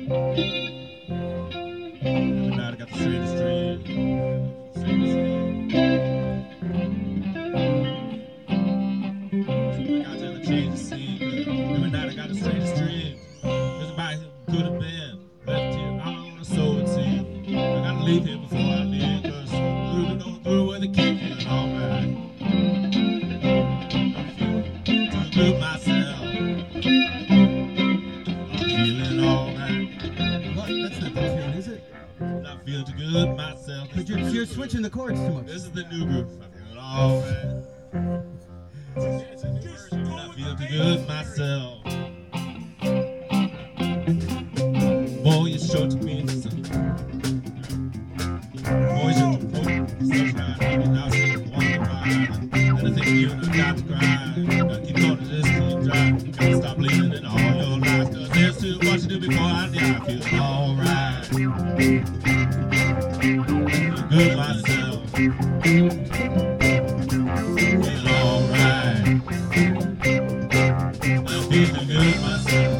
Every night I got the strangest dream. Strangest dream. I got to change the scene. Every night I got the strangest dream. There's about who could have been left here all on the soul it seems. I gotta leave here before I leave, cause through the going through where they keep feeling alright. Too good myself. I'm feeling alright. What? That's not the tune, is it? I feel too good myself. But you're switching the chords too much. This is the new groove. I feel alright. It's a new version. I feel too good myself. Boy, you sure took me to some. Boy, you sure took me to sunshine. Maybe now she's wanting to ride. And I think you got to cry. Now keep going to this keep driving. Gotta stop leaving in all your life. Cause there's too much to do before I die. I feel alright. Feel good myself. Feel alright. I'm feeling good myself.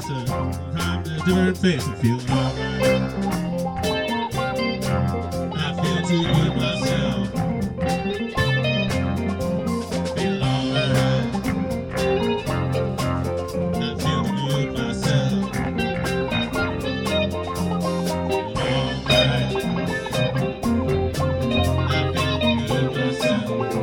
just a time, just different face. I'm feeling alright. I feel too good myself. Feeling alright. I feel good myself. Feeling alright. I feel good myself.